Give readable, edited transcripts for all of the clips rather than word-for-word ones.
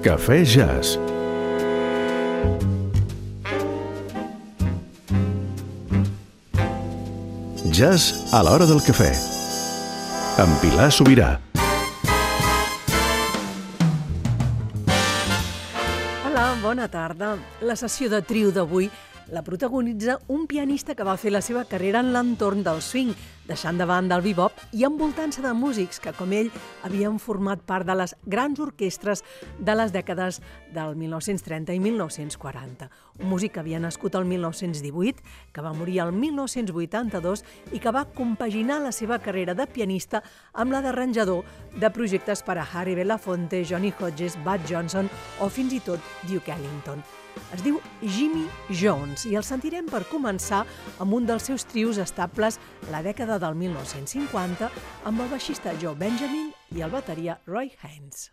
Cafè Jazz. Jazz a l'hora del cafè. Amb Pilar Sobirà. Hola, bona tarda. La sessió de trio d'avui la protagonitza un pianista que va fer la seva carrera en l'entorn del swing, deixant de banda el bebop i envoltant-se de músics que, com ell, havien format part de les grans orquestres de les dècades del 1930 i 1940. Un músic que havia nascut el 1918, que va morir el 1982 i que va compaginar la seva carrera de pianista amb la d'arranjador de projectes per a Harry Belafonte, Johnny Hodges, Bud Johnson o fins i tot Duke Ellington. Es diu Jimmy Jones i el sentirem per començar amb un dels seus trios estables la dècada del 1950 amb el baixista Joe Benjamin i el bateria Roy Haynes.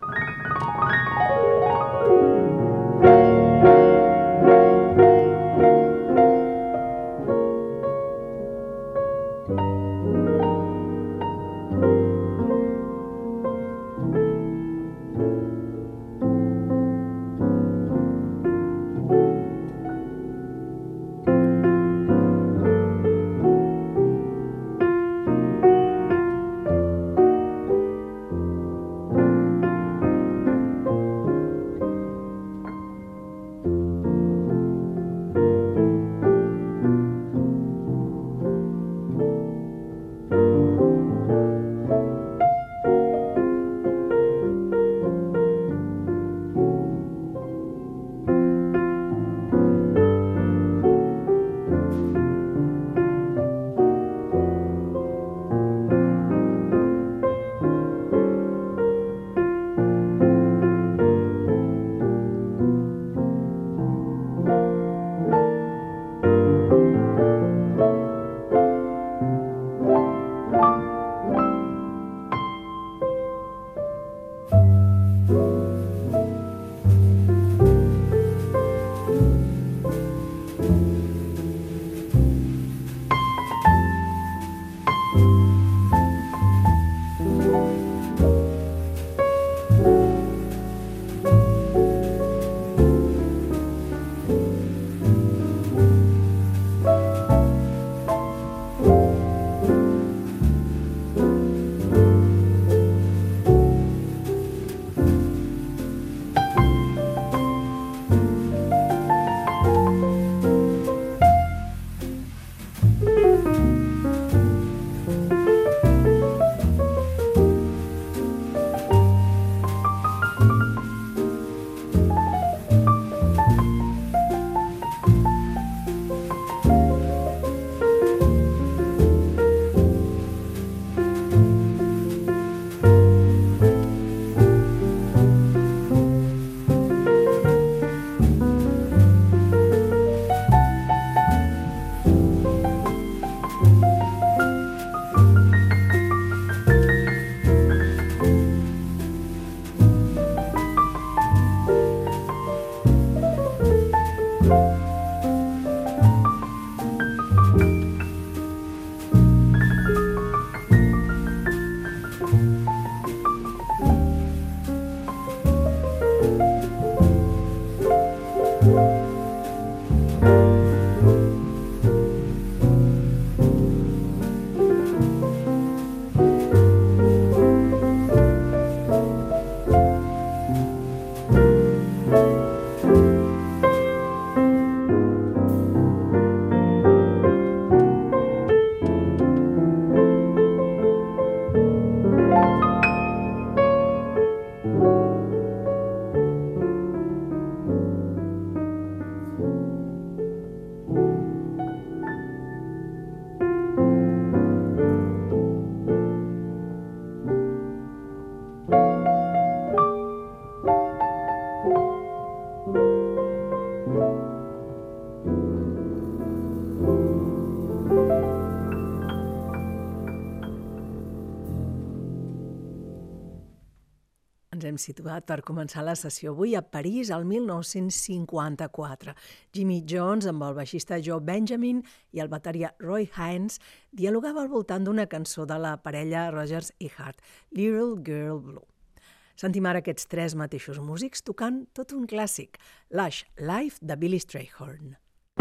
Ens hem situat per començar la sessió avui a París el 1954. Jimmy Jones amb el baixista Joe Benjamin i el bateria Roy Haynes dialogava al voltant d'una cançó de la parella Rodgers i Hart, Little Girl Blue. Sentim ara aquests tres mateixos músics tocant tot un clàssic, Lush Life de Billy Strayhorn.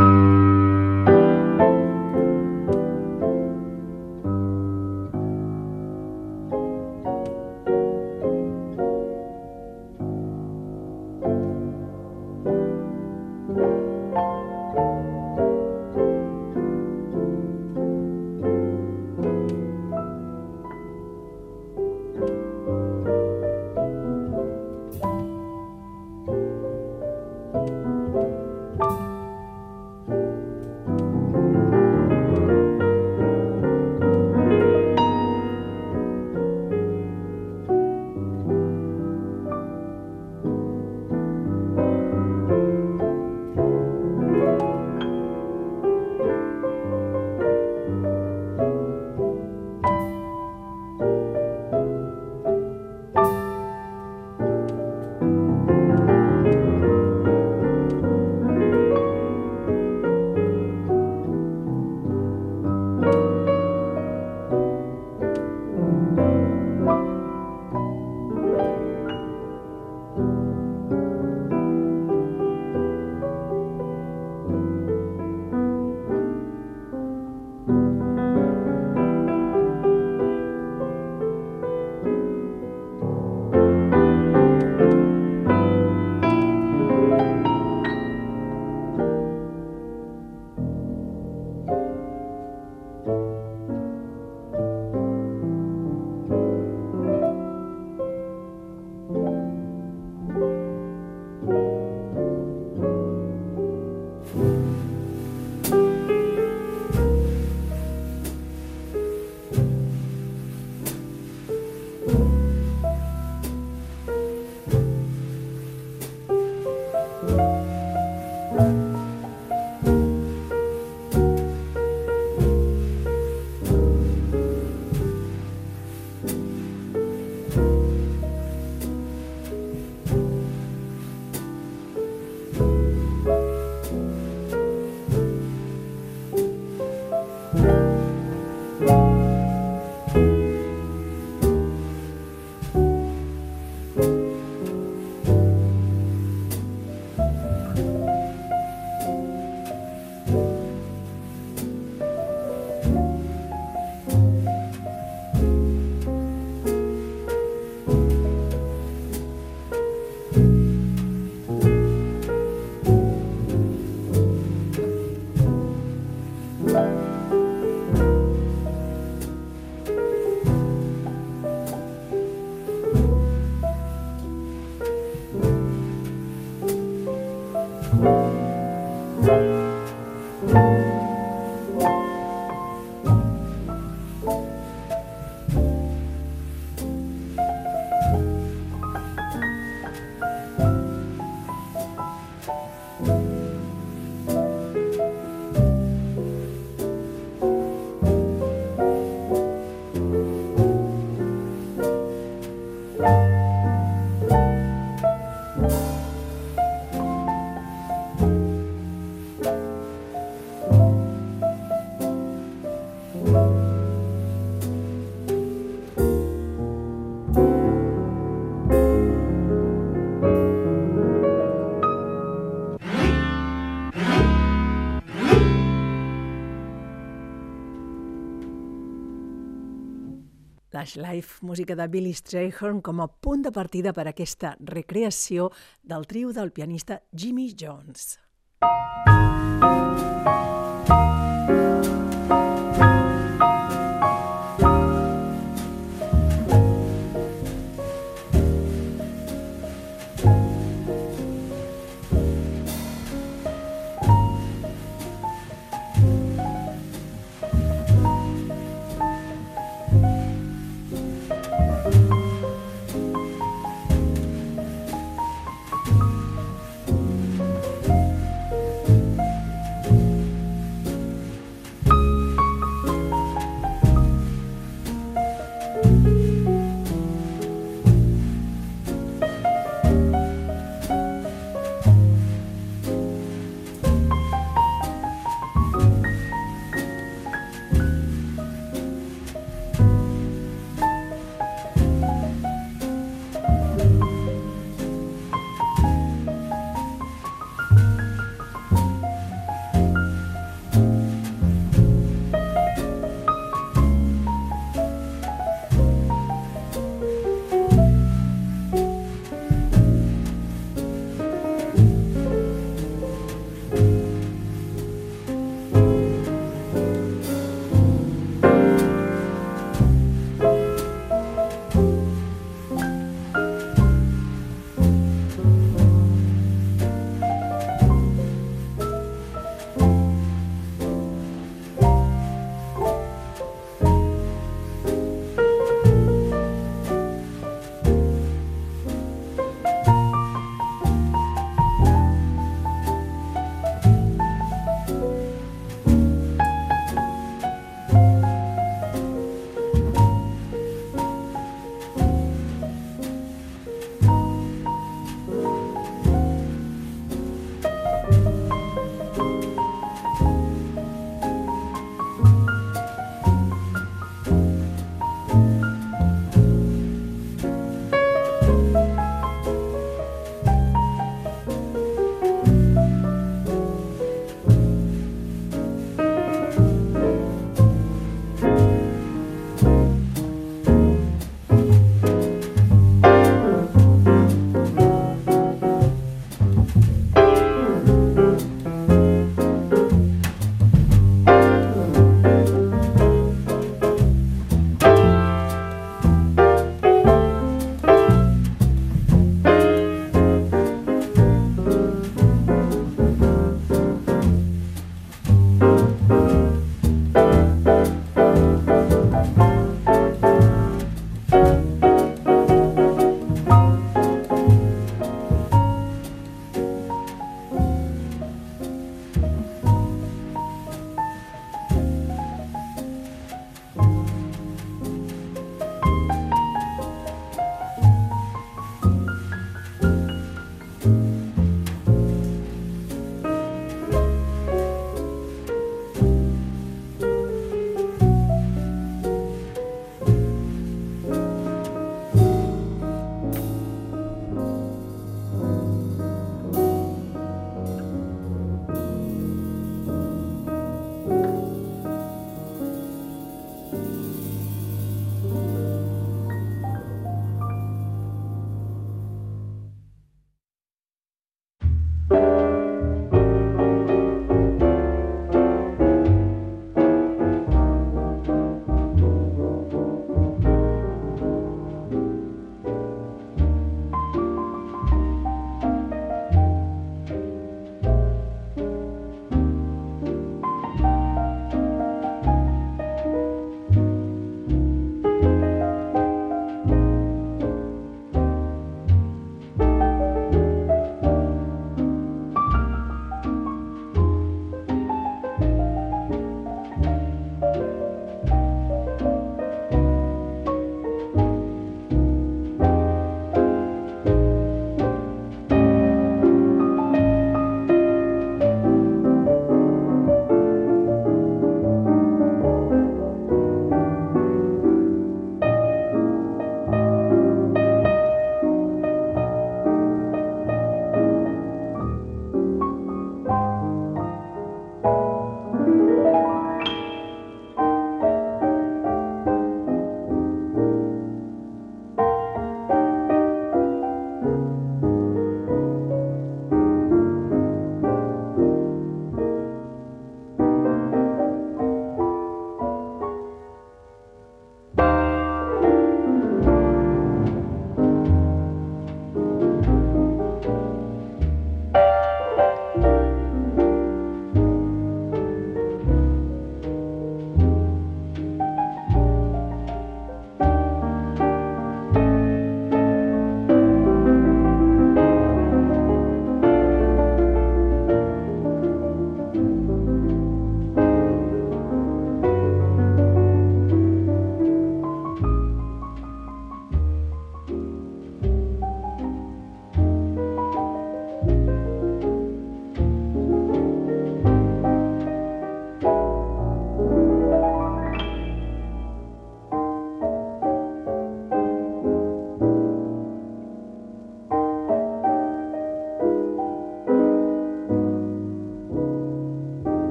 Lush Life, música de Billy Strayhorn com a punt de partida per a aquesta recreació del trio del pianista Jimmy Jones.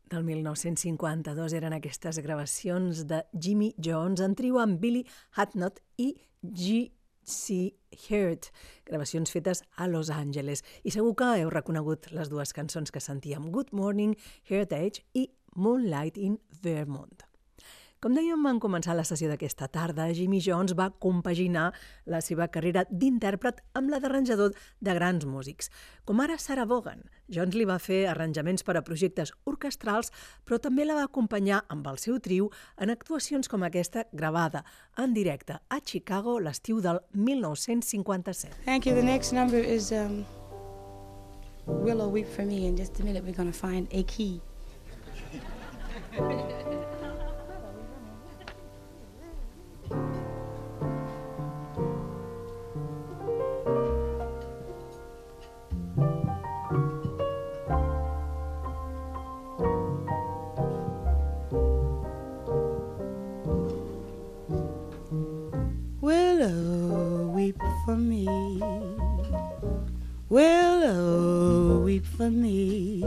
del 1952 eren aquestes gravacions de Jimmy Jones en trio amb Billy Hatnot i G.C. Heard, gravacions fetes a Los Angeles. I segur que heu reconegut les dues cançons que sentíem, Good Morning, Heritage i Moonlight in Vermont. Com dèiem, en començar la sessió d'aquesta tarda, Jimmy Jones va compaginar la seva carrera d'intèrpret amb la d'arranjador de grans músics, com ara Sarah Vaughan. Jones li va fer arranjaments per a projectes orquestrals, però també la va acompanyar amb el seu trio en actuacions com aquesta gravada en directe a Chicago l'estiu del 1957. Thank you. The next number is Willow Weep for Me. In just a minute we're going to find a key. Willow, weep for me. Willow, weep for me.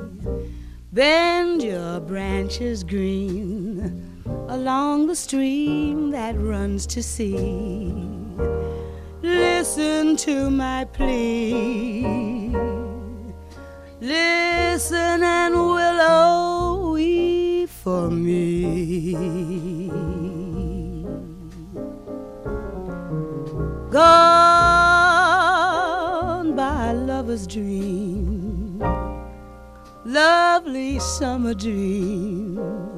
Bend your branches green along the stream that runs to sea. Listen to my plea. Listen and willow, weep for me. Gone by lover's dream, lovely summer dream,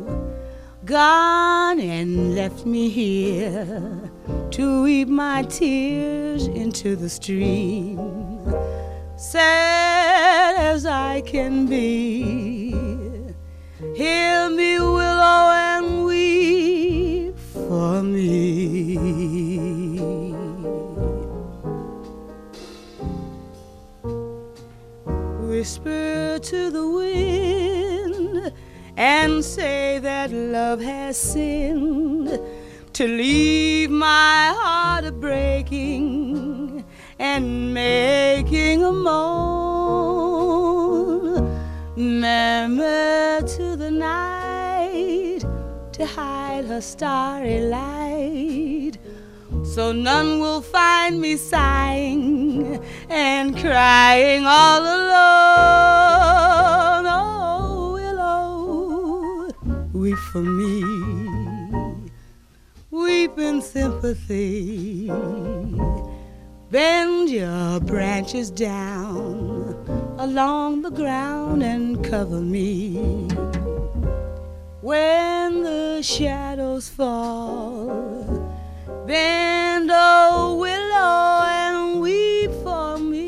gone and left me here to weep my tears into the stream. Sad as I can be, hear me, willow, and weep for me. Whisper to the wind and say that love has sinned to leave my heart a-breaking and making a moan. Murmur to the night to hide her starry light, so none will find me sighing and crying all alone. Oh, willow, weep for me, weep in sympathy. Bend your branches down along the ground and cover me. When the shadows fall, bend, oh willow, and weep for me.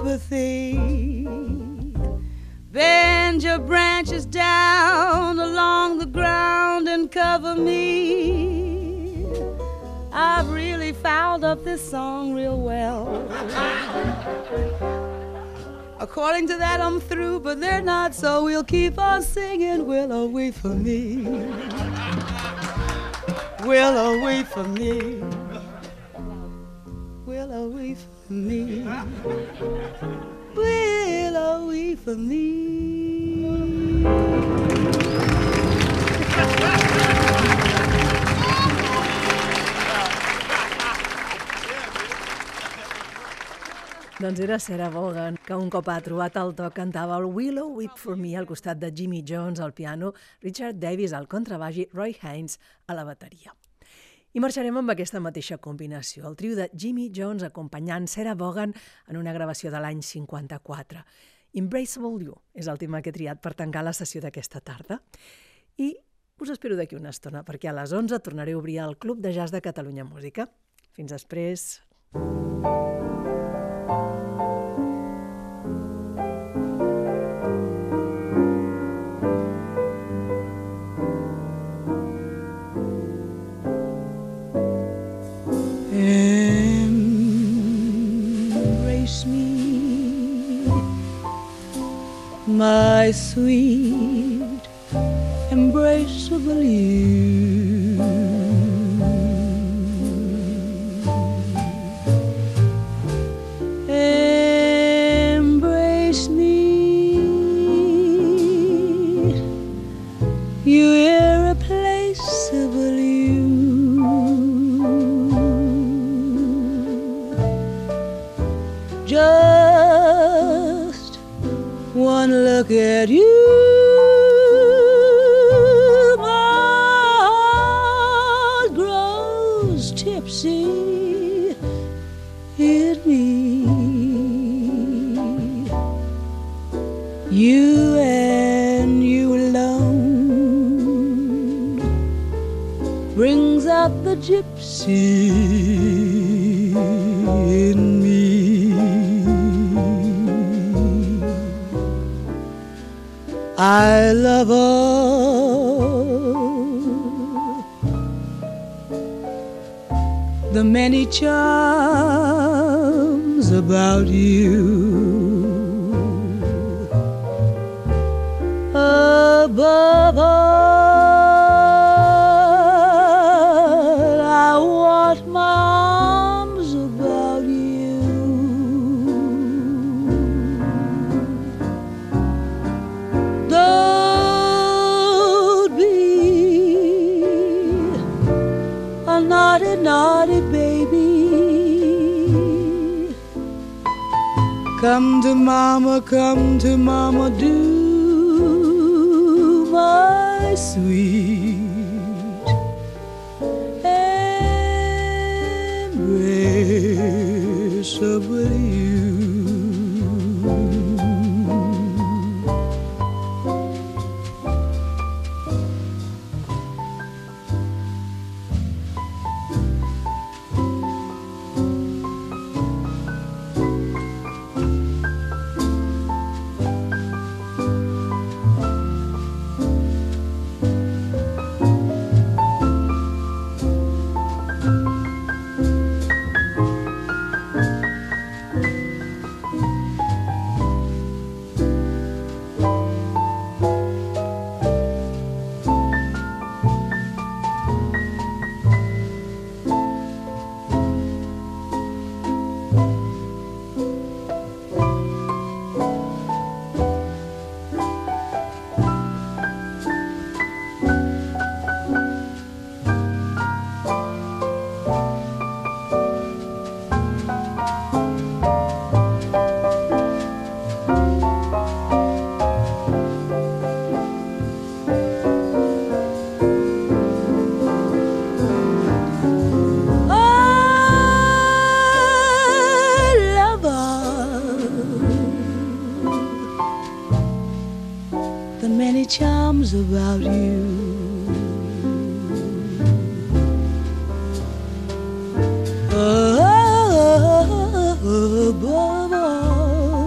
sympathy. Bend your branches down along the ground and cover me. I've really fouled up this song real well. According to that, I'm through, but they're not, so we'll keep on singing. Willow, wait for me. Willow, wait for me. Willow, wait for me. Willow, wait for me. Doncs era Sarah Vaughan, que un cop ha trobat el to cantava el Willow Weep for Me al costat de Jimmy Jones al piano, Richard Davis al contrabaix i Roy Haynes a la bateria. I marxarem amb aquesta mateixa combinació, el trio de Jimmy Jones acompanyant Sarah Vaughan en una gravació de l'any 54. Embraceable You és el tema que he triat per tancar la sessió d'aquesta tarda. I us espero d'aquí una estona, perquè a les 11 tornaré a obrir el Club de Jazz de Catalunya Música. Fins després. Embrace me, my sweet, embraceable you. Embrace me, you irreplaceable you. Just one look at you, my heart grows tipsy in me. You and you alone brings out the gypsy in me. I love all the many charms about you. Above all, I want my arms about you. Don't be a naughty, naughty baby. Come to mama, do, my sweet. Embrace of you. Charms about you. Above all,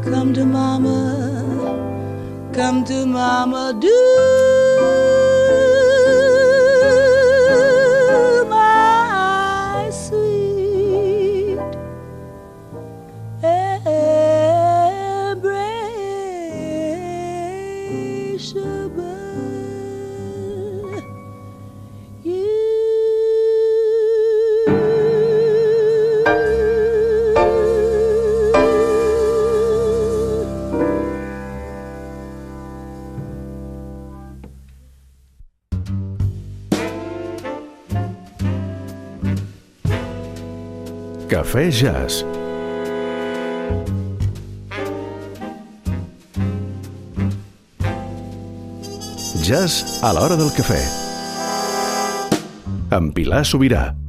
Come to mama, do my sweet embraceable you. Cafè Jazz. Jazz a l'hora del cafè. Amb Pilar Sobirà.